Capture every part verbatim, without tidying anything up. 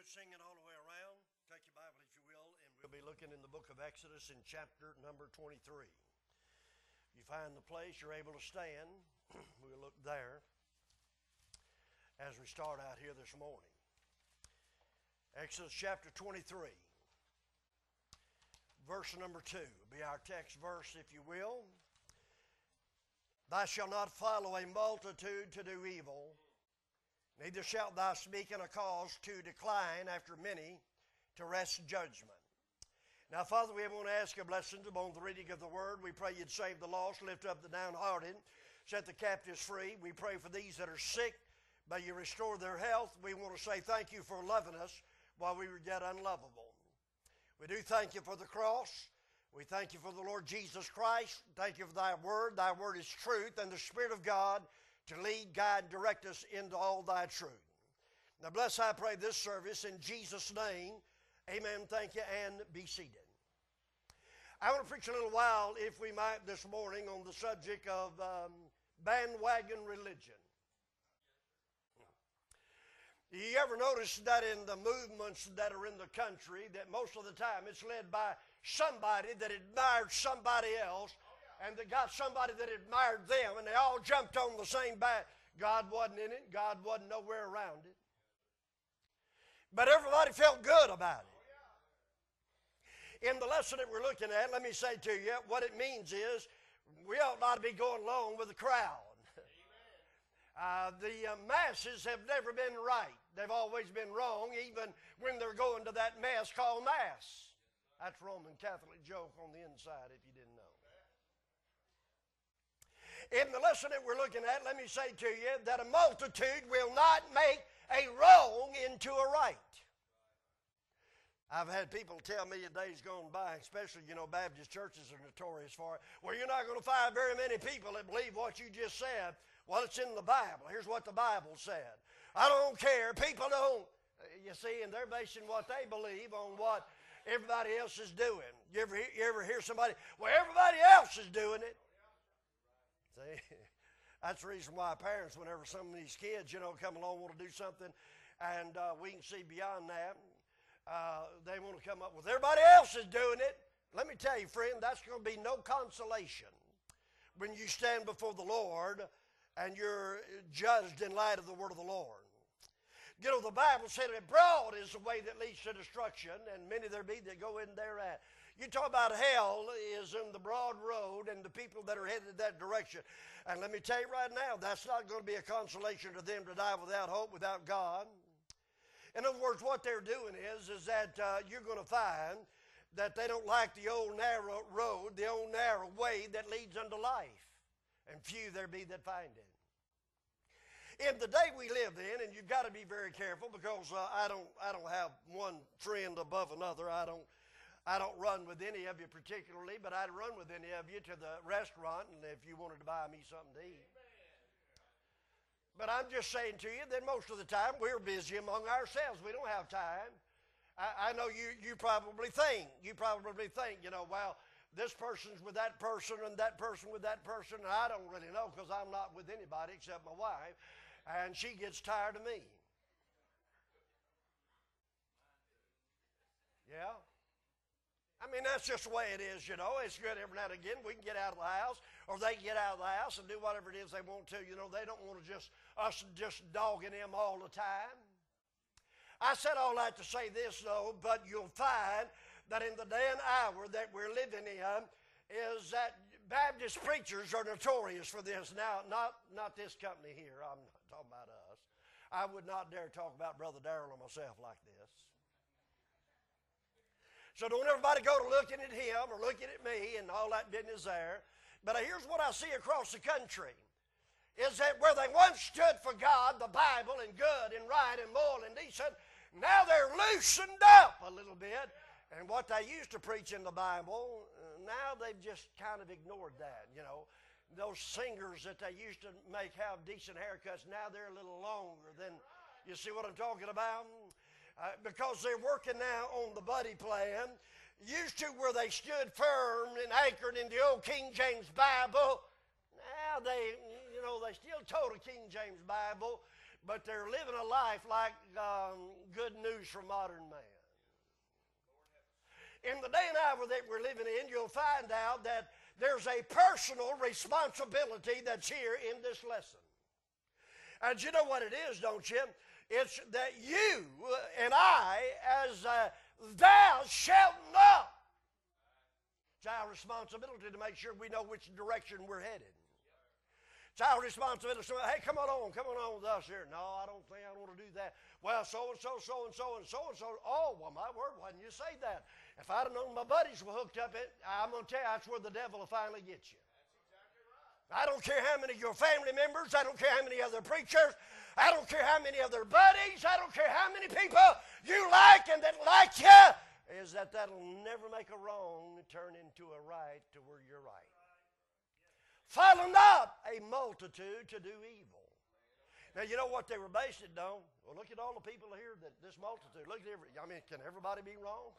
singing all the way around. Take your Bible, if you will, and we'll be looking in the book of Exodus in chapter number twenty-three. You find the place, you're able to stand. We'll look there as we start out here this morning. Exodus chapter twenty-three, verse number two will be our text verse, if you will. Thou shalt not follow a multitude to do evil, neither shalt thou speak in a cause to decline after many to wrest judgment. Now, Father, we want to ask your blessings upon the reading of the word. We pray you'd save the lost, lift up the downhearted, set the captives free. We pray for these that are sick, may you restore their health. We want to say thank you for loving us while we were yet unlovable. We do thank you for the cross. We thank you for the Lord Jesus Christ. Thank you for thy word. Thy word is truth, and the Spirit of God to lead, guide, and direct us into all thy truth. Now bless, I pray, this service in Jesus' name. Amen. Thank you, and be seated. I want to preach a little while, if we might, this morning on the subject of um, bandwagon religion. You ever notice that in the movements that are in the country, that most of the time it's led by somebody that admired somebody else, and that got somebody that admired them, and they all jumped on the same bat. God wasn't in it. God wasn't nowhere around it. But everybody felt good about it. In the lesson that we're looking at, let me say to you, what it means is we ought not to be going along with the crowd. Uh, the uh, masses have never been right. They've always been wrong, even when they're going to that mass called Mass. That's Roman Catholic joke on the inside, if you didn't know. In the lesson that we're looking at, let me say to you that a multitude will not make a wrong into a right. I've had people tell me in days gone by, especially, you know, Baptist churches are notorious for it, well, you're not going to find very many people that believe what you just said. Well, it's in the Bible. Here's what the Bible said. I don't care. People don't. You see, and they're basing what they believe on what everybody else is doing. You ever, you ever hear somebody, well, everybody else is doing it. See, that's the reason why parents, whenever some of these kids, you know, come along, want to do something, and uh, we can see beyond that, uh, they want to come up with, everybody else is doing it. Let me tell you, friend, that's going to be no consolation when you stand before the Lord and you're judged in light of the word of the Lord. You know, the Bible said that broad is the way that leads to destruction, and many there be that go in thereat. You talk about hell is in the broad road and the people that are headed that direction. And let me tell you right now, that's not going to be a consolation to them to die without hope, without God. In other words, what they're doing is, is that uh, you're going to find that they don't like the old narrow road, the old narrow way that leads unto life. And few there be that find it. In the day we live in, and you've got to be very careful, because uh, I don't, I don't have one friend above another. I don't, I don't run with any of you particularly, but I'd run with any of you to the restaurant, and if you wanted to buy me something to eat. But I'm just saying to you that most of the time we're busy among ourselves. We don't have time. I, I know you, you probably think, you probably think, you know, well, this person's with that person and that person with that person, and I don't really know because I'm not with anybody except my wife, and she gets tired of me. Yeah? I mean, that's just the way it is, you know. It's good every now and again we can get out of the house, or they can get out of the house and do whatever it is they want to. You know, they don't want to just, us just dogging them all the time. I said all that to say this, though, but you'll find that in the day and hour that we're living in is that Baptist preachers are notorious for this. Now, not, not this company here. I'm not talking about us. I would not dare talk about Brother Darrell or myself like this. So don't everybody go to looking at him or looking at me and all that business there. But here's what I see across the country, is that where they once stood for God, the Bible, and good and right and moral and decent, now they're loosened up a little bit. And what they used to preach in the Bible, uh, now they've just kind of ignored that, you know. Those singers that they used to make have decent haircuts, now they're a little longer than, you see what I'm talking about? Uh, because they're working now on the buddy plan. Used to where they stood firm and anchored in the old King James Bible. Now they, you know, they still told a King James Bible, but they're living a life like um, good news for modern man. In the day and hour that we're living in, you'll find out that there's a personal responsibility that's here in this lesson. And you know what it is, don't you? It's that you and I, as uh, thou shalt not. It's our responsibility to make sure we know which direction we're headed. It's our responsibility to say, hey, come on on, come on on with us here. No, I don't think I want to do that. Well, so-and-so, so-and-so, and so-and-so. Oh, well, my word, why didn't you say that? If I'd have known my buddies were hooked up, it, I'm going to tell you, that's where the devil will finally get you. I don't care how many of your family members. I don't care how many other preachers. I don't care how many other buddies. I don't care how many people you like and that like you. Is that that'll never make a wrong turn into a right to where you're right. Follow not a multitude to do evil. Now, you know what they were based it on? Well, look at all the people here, that this multitude. Look at every, I mean, can everybody be wrong?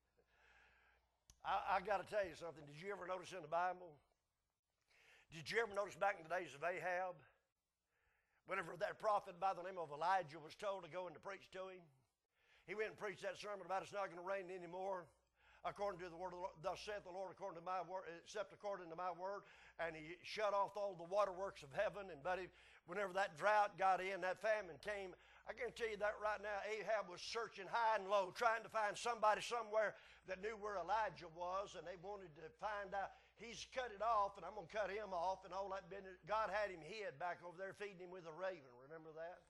I, I got to tell you something. Did you ever notice in the Bible? Did you ever notice back in the days of Ahab, whenever that prophet by the name of Elijah was told to go and to preach to him, he went and preached that sermon about it's not going to rain anymore, according to the word of the Lord, thus saith the Lord, according to my word, except according to my word. And he shut off all the waterworks of heaven. And but he, whenever that drought got in, that famine came, I guarantee you that right now Ahab was searching high and low, trying to find somebody somewhere that knew where Elijah was, and they wanted to find out. He's cut it off, and I'm going to cut him off, and all that business. God had him hid back over there, feeding him with a raven. Remember that?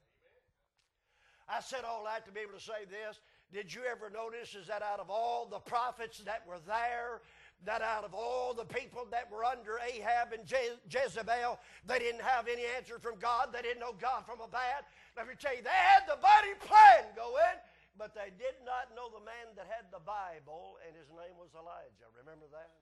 I said all that to be able to say this. Did you ever notice is that out of all the prophets that were there, that out of all the people that were under Ahab and Je- Jezebel, they didn't have any answer from God. They didn't know God from a bad. Let me tell you, they had the mighty plan going, but they did not know the man that had the Bible, and his name was Elijah. Remember that?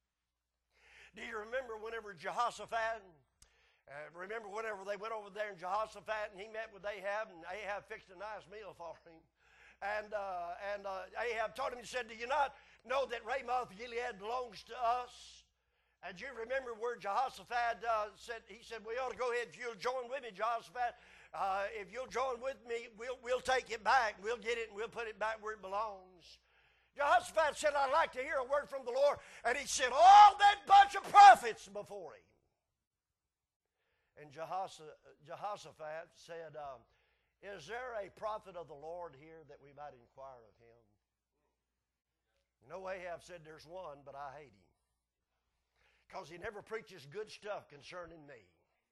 Do you remember whenever Jehoshaphat, uh, remember whenever they went over there in Jehoshaphat and he met with Ahab, and Ahab fixed a nice meal for him. And, uh, and uh, Ahab told him, he said, do you not know that Ramoth Gilead belongs to us? And you remember where Jehoshaphat uh, said, he said, we ought to go ahead, if you'll join with me, Jehoshaphat, uh, if you'll join with me, we'll, we'll take it back. We'll get it and we'll put it back where it belongs. Jehoshaphat said, I'd like to hear a word from the Lord. And he sent all that bunch of prophets before him. And Jehoshaphat said, um, is there a prophet of the Lord here that we might inquire of him? No, Ahab said, there's one, but I hate him, because he never preaches good stuff concerning me.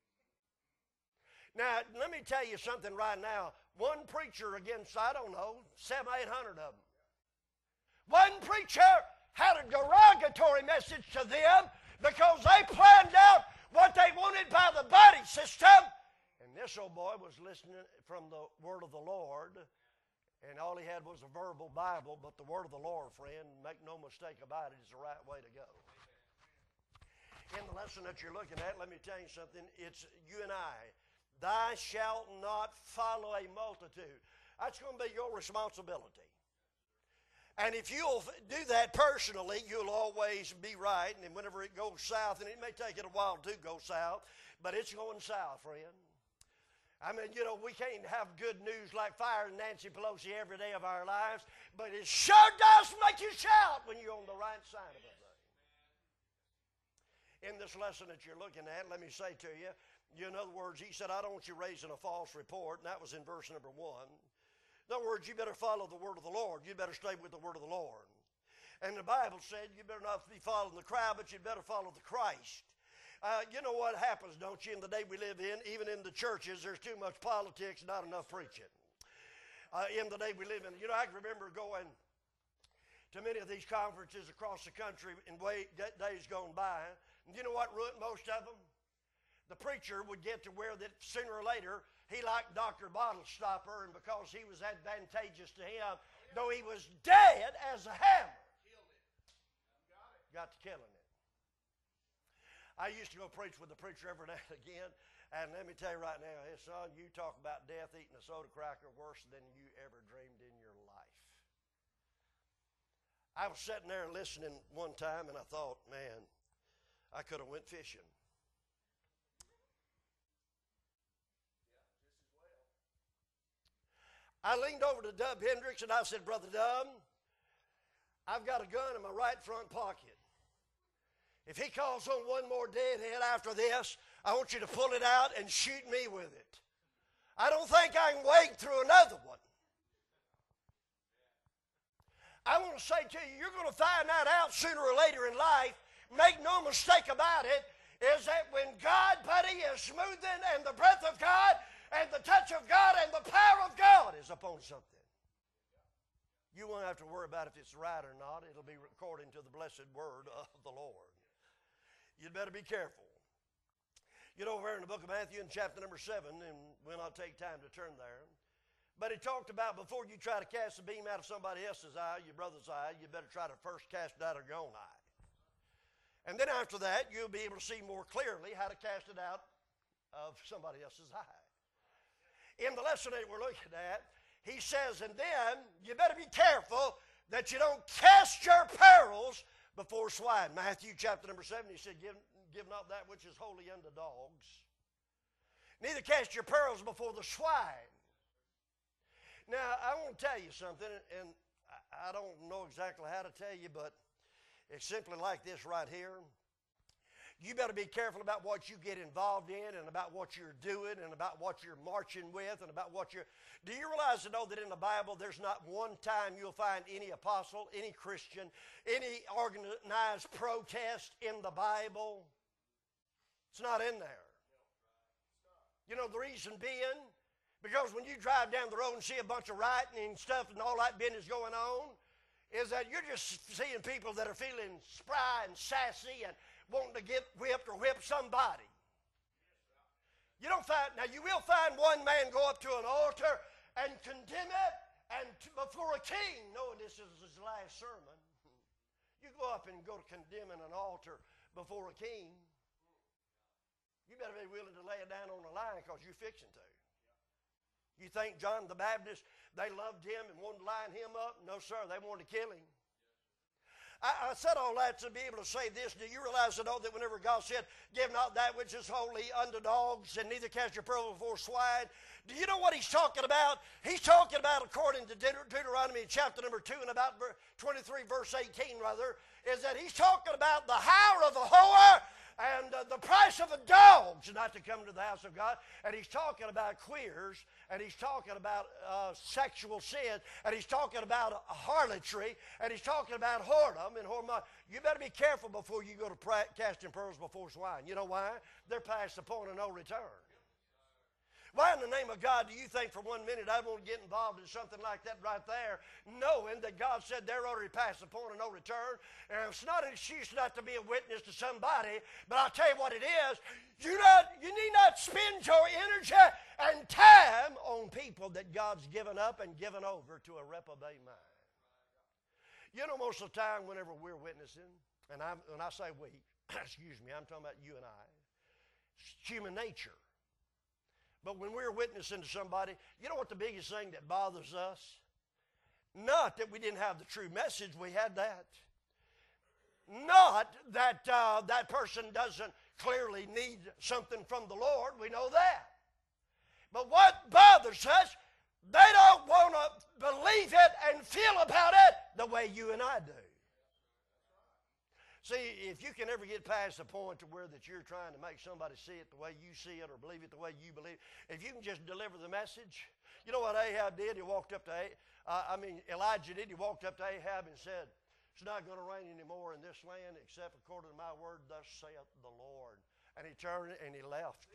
Now, let me tell you something right now. One preacher against, I don't know, seven, eight hundred of them. One preacher had a derogatory message to them because they planned out what they wanted by the buddy system. And this old boy was listening from the word of the Lord, and all he had was a verbal Bible, but the word of the Lord, friend, make no mistake about it, is the right way to go. In the lesson that you're looking at, let me tell you something. It's you and I. Thou shalt not follow a multitude. That's going to be your responsibility. And if you'll do that personally, you'll always be right. And whenever it goes south, and it may take it a while to go south, but it's going south, friend. I mean, you know, we can't have good news like firing Nancy Pelosi every day of our lives, but it sure does make you shout when you're on the right side of it. In this lesson that you're looking at, let me say to you, you in other words, he said, I don't want you raising a false report, and that was in verse number one. In other words, you better follow the word of the Lord. You better stay with the word of the Lord. And the Bible said you better not be following the crowd, but you better follow the Christ. Uh, you know what happens, don't you, in the day we live in, even in the churches, there's too much politics, not enough preaching. Uh, in the day we live in, you know, I can remember going to many of these conferences across the country in way, days gone by. And you know what ruined most of them? The preacher would get to where that sooner or later he liked Doctor Bottle Stopper, and because he was advantageous to him, though he was dead as a hammer, got to killing it. I used to go preach with the preacher every now and again, and let me tell you right now, hey, son, you talk about death eating a soda cracker worse than you ever dreamed in your life. I was sitting there listening one time, and I thought, man, I could have went fishing. I leaned over to Dub Hendricks and I said, Brother Dub, I've got a gun in my right front pocket. If he calls on one more deadhead after this, I want you to pull it out and shoot me with it. I don't think I can wait through another one. I want to say to you, you're going to find that out sooner or later in life. Make no mistake about it, is that when God, buddy, is smoothing and the breath of God and the touch of God and the power of God is upon something, you won't have to worry about if it's right or not. It'll be according to the blessed word of the Lord. You'd better be careful. You know, over in the book of Matthew in chapter number seven, and we'll not take time to turn there, but he talked about before you try to cast a beam out of somebody else's eye, your brother's eye, you better try to first cast it out of your own eye. And then after that, you'll be able to see more clearly how to cast it out of somebody else's eye. In the lesson that we're looking at, he says, and then you better be careful that you don't cast your pearls before swine. Matthew chapter number seven, he said, give, give not that which is holy unto dogs. Neither cast your pearls before the swine. Now, I want to tell you something, and I don't know exactly how to tell you, but it's simply like this right here. You better be careful about what you get involved in and about what you're doing and about what you're marching with and about what you're... Do you realize to know that in the Bible there's not one time you'll find any apostle, any Christian, any organized protest in the Bible? It's not in there. You know the reason being? Because when you drive down the road and see a bunch of rioting and stuff and all that business going on, is that you're just seeing people that are feeling spry and sassy and wanting to get whipped or whip somebody. You don't find, now you will find one man go up to an altar and condemn it and to, before a king, knowing this is his last sermon. You go up and go to condemning an altar before a king. You better be willing to lay it down on the line because you're fixing to. You think John the Baptist, they loved him and wanted to line him up? No, sir, they wanted to kill him. I, I said all that to be able to say this. Do you realize to know that whenever God said, give not that which is holy unto dogs, and neither cast your pearl before swine? Do you know what he's talking about? He's talking about, according to Deut- Deuteronomy chapter number two and about twenty-three verse eighteen, rather, is that he's talking about the hire of a whore and uh, the price of a dog not to come to the house of God. And he's talking about queers, and he's talking about uh, sexual sin, and he's talking about harlotry, and he's talking about whoredom and whoredom. You better be careful before you go to pra- casting pearls before swine. You know why? They're past the point of no return. Why in the name of God do you think for one minute I won't get involved in something like that right there, knowing that God said they're already past the point of no return? And it's not an excuse not to be a witness to somebody, but I'll tell you what it is. You, not, you need not spend your energy and time on people that God's given up and given over to a reprobate mind. You know, most of the time whenever we're witnessing, and I'm, when I say we, excuse me, I'm talking about you and I, it's human nature. But when we're witnessing to somebody, you know what the biggest thing that bothers us? Not that we didn't have the true message, we had that. Not that uh, that person doesn't clearly need something from the Lord, we know that. But what bothers us, they don't want to believe it and feel about it the way you and I do. See, if you can ever get past the point to where that you're trying to make somebody see it the way you see it or believe it the way you believe it, if you can just deliver the message. You know what Ahab did? He walked up to, uh, I mean, Elijah did. He walked up to Ahab and said, it's not going to rain anymore in this land except according to my word, thus saith the Lord. And he turned and he left.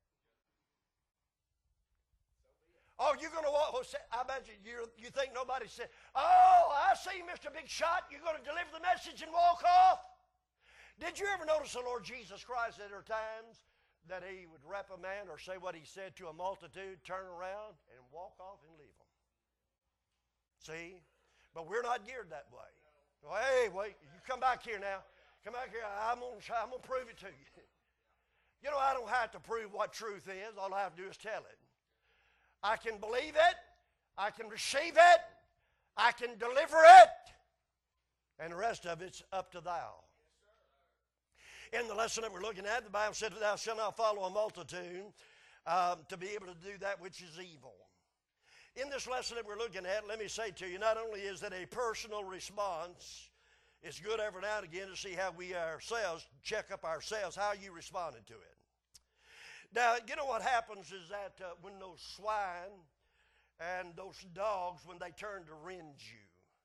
Oh, you're going to walk, I bet you, you, you think nobody said, oh, I see Mister Big Shot, you're going to deliver the message and walk off? Did you ever notice the Lord Jesus Christ at there are times that he would reprimand or say what he said to a multitude, turn around and walk off and leave them? See? But we're not geared that way. Well, hey, wait, you come back here now. Come back here. I'm going I'm to prove it to you. You know, I don't have to prove what truth is. All I have to do is tell it. I can believe it. I can receive it. I can deliver it. And the rest of it's up to thou. In the lesson that we're looking at, the Bible said, thou shalt not follow a multitude um, to be able to do that which is evil. In this lesson that we're looking at, let me say to you, not only is it a personal response, it's good every now and again to see how we ourselves, check up ourselves, how you responded to it. Now, you know what happens is that uh, when those swine and those dogs, when they turn to rend you,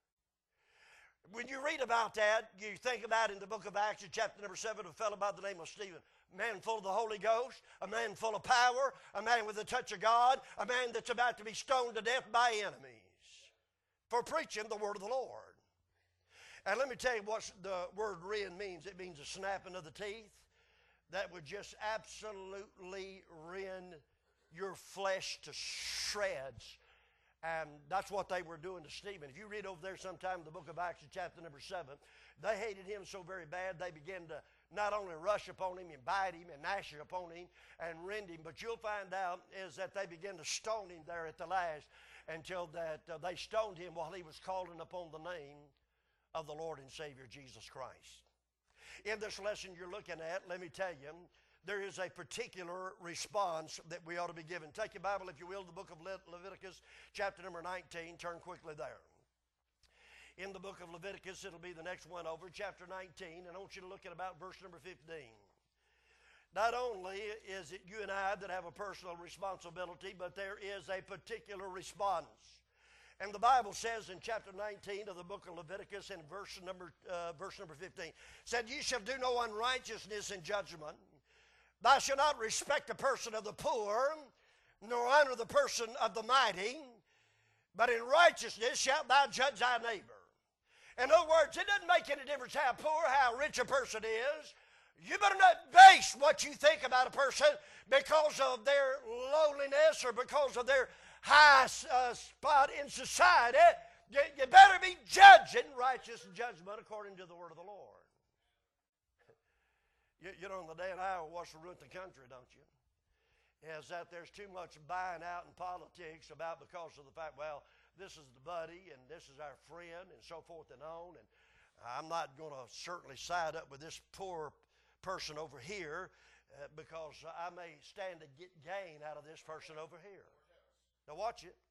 when you read about that, you think about in the book of Acts, chapter number seven, a fellow by the name of Stephen, a man full of the Holy Ghost, a man full of power, a man with the touch of God, a man that's about to be stoned to death by enemies for preaching the word of the Lord. And let me tell you what the word rend means. It means a snapping of the teeth that would just absolutely rend your flesh to shreds. And that's what they were doing to Stephen. If you read over there sometime in the book of Acts, chapter number seven, they hated him so very bad, they began to not only rush upon him and bite him and gnash upon him and rend him, but you'll find out is that they began to stone him there at the last until that uh, they stoned him while he was calling upon the name of the Lord and Savior Jesus Christ. In this lesson you're looking at, let me tell you, there is a particular response that we ought to be given. Take your Bible, if you will, the book of Le- Leviticus, chapter number nineteen. Turn quickly there. In the book of Leviticus, it'll be the next one over, chapter nineteen, and I want you to look at about verse number fifteen. Not only is it you and I that have a personal responsibility, but there is a particular response. And the Bible says in chapter nineteen of the book of Leviticus, in verse number, uh, verse number fifteen, said, "Ye shall do no unrighteousness in judgment. Thou shalt not respect the person of the poor, nor honor the person of the mighty, but in righteousness shalt thou judge thy neighbor." In other words, it doesn't make any difference how poor, how rich a person is. You better not base what you think about a person because of their lowliness or because of their high uh, spot in society. You, you better be judging righteous judgment according to the word of the Lord. You, you know, in the day and hour, what's the root of the country, don't you? Is that there's too much buying out in politics about because of the fact, well, this is the buddy and this is our friend and so forth and on. And I'm not going to certainly side up with this poor person over here uh, because I may stand to get gain out of this person over here. Now watch it.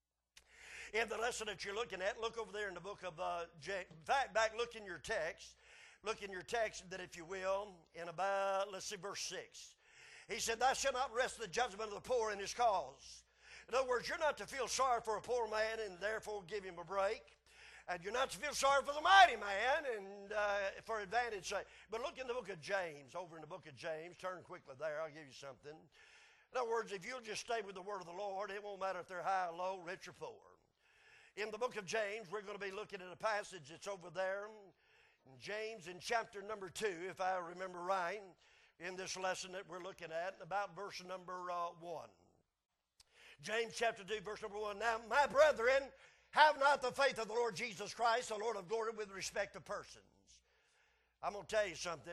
In the lesson that you're looking at, look over there in the book of uh, James. In fact, back, look in your text. Look in your text, that if you will, in about, let's see, verse six. He said, "Thou shalt not rest the judgment of the poor in his cause." In other words, you're not to feel sorry for a poor man and therefore give him a break. And you're not to feel sorry for the mighty man and uh, for advantage sake. But look in the book of James, over in the book of James. Turn quickly there, I'll give you something. In other words, if you'll just stay with the word of the Lord, it won't matter if they're high or low, rich or poor. In the book of James, we're going to be looking at a passage that's over there. James in chapter number two, if I remember right, in this lesson that we're looking at, about verse number uh, one. James chapter two, verse number one. "Now, my brethren, have not the faith of the Lord Jesus Christ, the Lord of glory, with respect to persons." I'm going to tell you something.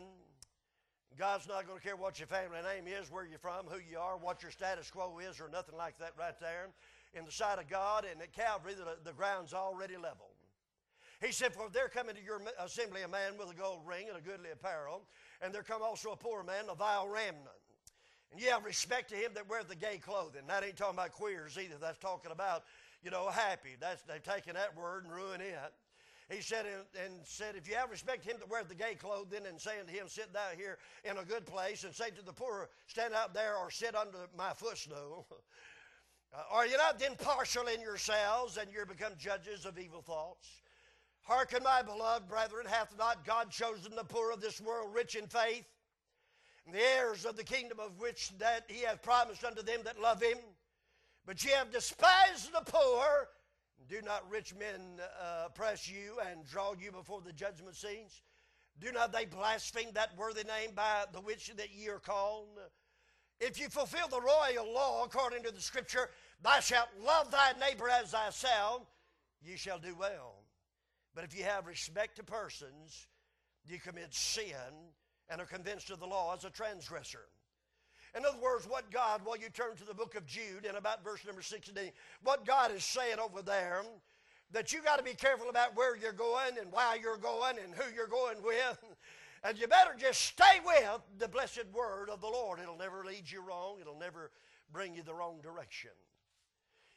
God's not going to care what your family name is, where you're from, who you are, what your status quo is, or nothing like that right there. In the sight of God and at Calvary, the, the ground's already leveled. He said, "For there come into your assembly a man with a gold ring and a goodly apparel, and there come also a poor man, a vile remnant. And ye have respect to him that weareth the gay clothing." That ain't talking about queers either. That's talking about, you know, happy. That's, they've taken that word and ruined it. He said, and, and said, "If you have respect to him that weareth the gay clothing, and saying to him, Sit thou here in a good place, and say to the poor, Stand out there, or sit under my footstool. uh, Are you not then partial in yourselves, and you're become judges of evil thoughts? Hearken, my beloved brethren, hath not God chosen the poor of this world rich in faith, and the heirs of the kingdom of which that he hath promised unto them that love him? But ye have despised the poor. Do not rich men uh, oppress you and draw you before the judgment seats? Do not they blaspheme that worthy name by the which that ye are called? If you fulfill the royal law according to the Scripture, thou shalt love thy neighbor as thyself, ye shall do well. But if you have respect to persons, you commit sin and are convinced of the law as a transgressor. In other words, what God, while you turn to the book of Jude in about verse number sixteen, what God is saying over there, that you got to be careful about where you're going and why you're going and who you're going with. And you better just stay with the blessed word of the Lord. It'll never lead you wrong. It'll never bring you the wrong direction.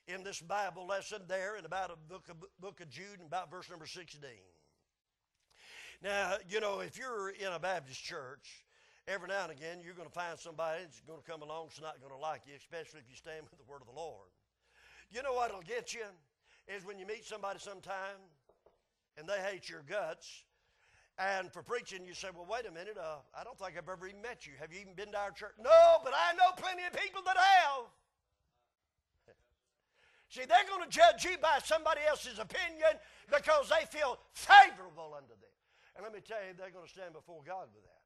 in this Bible lesson there in about a book of, book of Jude and about verse number sixteen. Now, you know, if you're in a Baptist church, every now and again you're going to find somebody that's going to come along that's not going to like you, especially if you stand with the word of the Lord. You know what'll get you is when you meet somebody sometime and they hate your guts, and for preaching you say, well, wait a minute, uh, I don't think I've ever even met you. Have you even been to our church? No, but I know plenty of people that have. See, they're going to judge you by somebody else's opinion because they feel favorable unto them. And let me tell you, they're going to stand before God with that.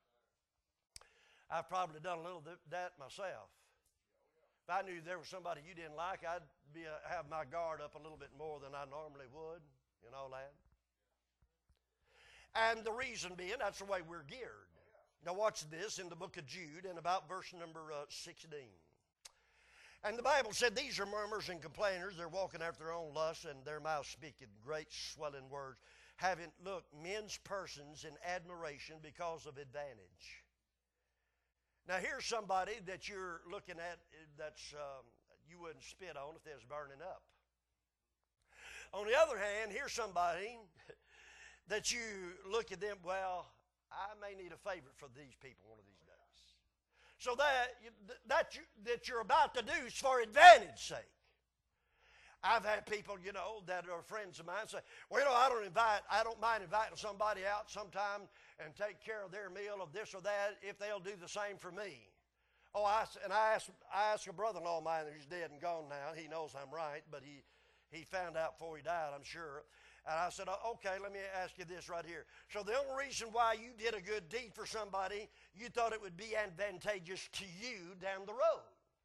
I've probably done a little of that myself. If I knew there was somebody you didn't like, I'd be a, have my guard up a little bit more than I normally would and all that. And the reason being, that's the way we're geared. Now watch this in the book of Jude and about verse number uh, sixteen. And the Bible said, these are murmurers and complainers. They're walking after their own lusts, and their mouths speaking great swelling words, having, look, men's persons in admiration because of advantage. Now here's somebody that you're looking at that's um, you wouldn't spit on if they was burning up. On the other hand, here's somebody that you look at them, well, I may need a favor for these people one of these days. So that, that, you, that you're about to do is for advantage's sake. I've had people, you know, that are friends of mine say, well, you know, I don't invite, I don't mind inviting somebody out sometime and take care of their meal of this or that if they'll do the same for me. Oh, I, and I asked, I asked a brother-in-law of mine who's dead and gone now. He knows I'm right, but he, he found out before he died, I'm sure. And I said, okay, let me ask you this right here. So the only reason why you did a good deed for somebody, you thought it would be advantageous to you down the road.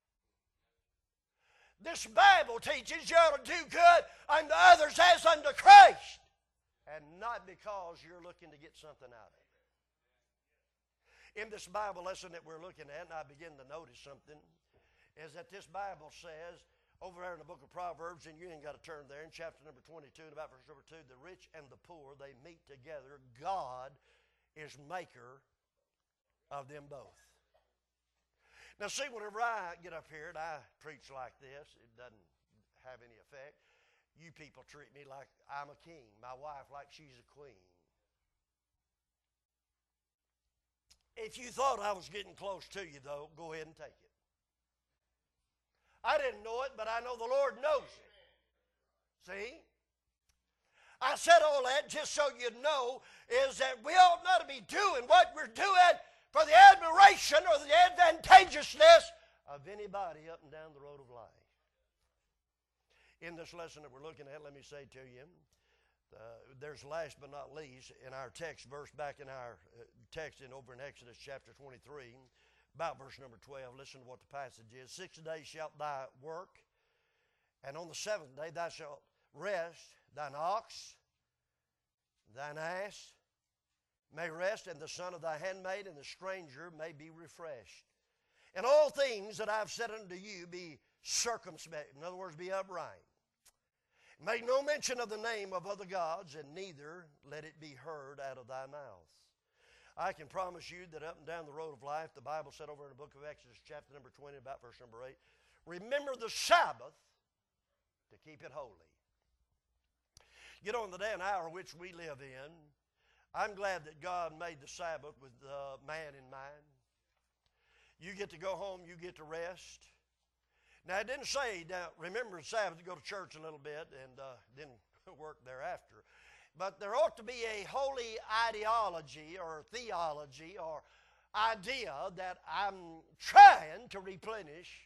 This Bible teaches you ought to do good unto others as unto Christ, and not because you're looking to get something out of it. In this Bible lesson that we're looking at, and I begin to notice something, is that this Bible says, over there in the book of Proverbs, and you ain't got to turn there, in chapter number twenty-two, and about verse number two, the rich and the poor, they meet together. God is maker of them both. Now see, whenever I get up here and I preach like this, it doesn't have any effect. You people treat me like I'm a king. My wife like she's a queen. If you thought I was getting close to you, though, go ahead and take it. I didn't know it, but I know the Lord knows it. See? I said all that just so you know is that we ought not to be doing what we're doing for the admiration or the advantageousness of anybody up and down the road of life. In this lesson that we're looking at, let me say to you, uh, there's last but not least in our text verse back in our uh, text in over in Exodus chapter twenty-three, about verse number twelve, listen to what the passage is. Six days shalt thou work, and on the seventh day thou shalt rest. Thine ox, thine ass may rest, and the son of thy handmaid and the stranger may be refreshed. And all things that I've said unto you be circumspect. In other words, be upright. Make no mention of the name of other gods, and neither let it be heard out of thy mouth. I can promise you that up and down the road of life, the Bible said over in the book of Exodus, chapter number twenty, about verse number eight, remember the Sabbath to keep it holy. You know, in the day and hour which we live in, I'm glad that God made the Sabbath with uh, man in mind. You get to go home, you get to rest. Now, it didn't say, now, remember the Sabbath to go to church a little bit and uh, didn't work thereafter. But there ought to be a holy ideology or theology or idea that I'm trying to replenish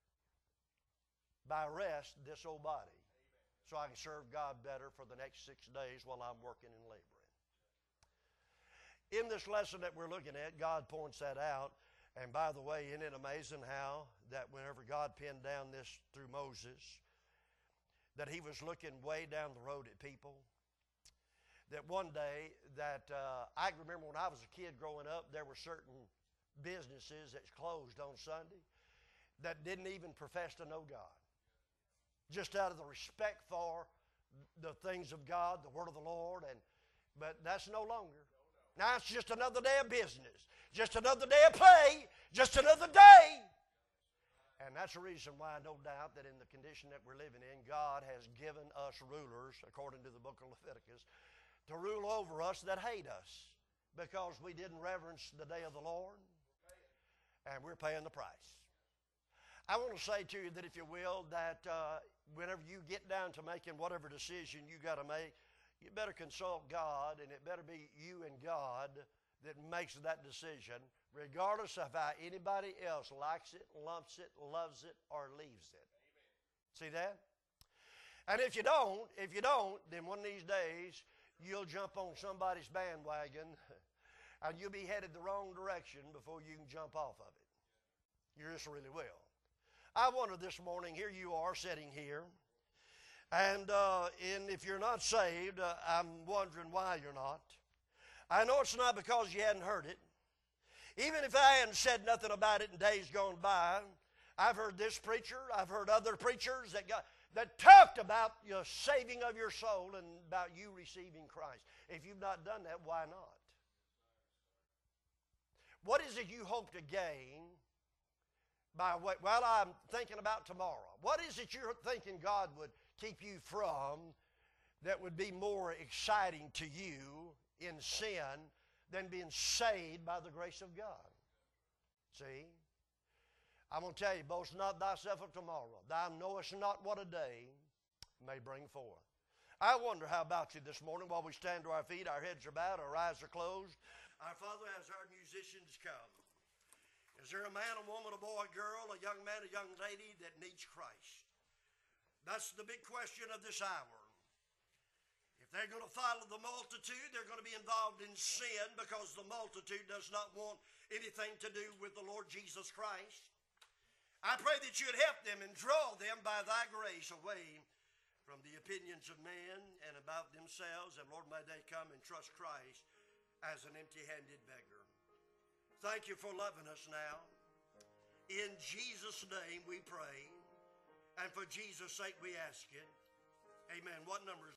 by rest this old body so I can serve God better for the next six days while I'm working and laboring. In this lesson that we're looking at, God points that out. And by the way, isn't it amazing how that whenever God penned down this through Moses, that he was looking way down the road at people? That one day, that uh, I remember when I was a kid growing up, there were certain businesses that closed on Sunday that didn't even profess to know God. Just out of the respect for the things of God, the word of the Lord, and but that's no longer. Now it's just another day of business, just another day of play, just another day. And that's the reason why, no doubt, that in the condition that we're living in, God has given us rulers, according to the book of Leviticus, to rule over us that hate us because we didn't reverence the day of the Lord, and we're paying the price. I want to say to you that, if you will, that uh, whenever you get down to making whatever decision you got to make, you better consult God, and it better be you and God that makes that decision, regardless of how anybody else likes it, lumps it, loves it, or leaves it. Amen. See that? And if you don't, if you don't, then one of these days you'll jump on somebody's bandwagon and you'll be headed the wrong direction before you can jump off of it. You just really will. I wonder this morning, here you are sitting here, and, uh, and if you're not saved, uh, I'm wondering why you're not. I know it's not because you hadn't heard it. Even if I hadn't said nothing about it in days gone by, I've heard this preacher, I've heard other preachers that got that talked about the saving of your soul and about you receiving Christ. If you've not done that, why not? What is it you hope to gain by what, well, I'm thinking about tomorrow. What is it you're thinking God would keep you from that would be more exciting to you in sin than being saved by the grace of God? See? I'm going to tell you, boast not thyself of tomorrow. Thou knowest not what a day may bring forth. I wonder, how about you this morning while we stand to our feet, our heads are bowed, our eyes are closed. Our Father, as our musicians come, is there a man, a woman, a boy, a girl, a young man, a young lady that needs Christ? That's the big question of this hour. If they're going to follow the multitude, they're going to be involved in sin because the multitude does not want anything to do with the Lord Jesus Christ. I pray that you'd help them and draw them by thy grace away from the opinions of men and about themselves, and Lord, may they come and trust Christ as an empty-handed beggar. Thank you for loving us now. In Jesus' name we pray, and for Jesus' sake we ask it. Amen. What number is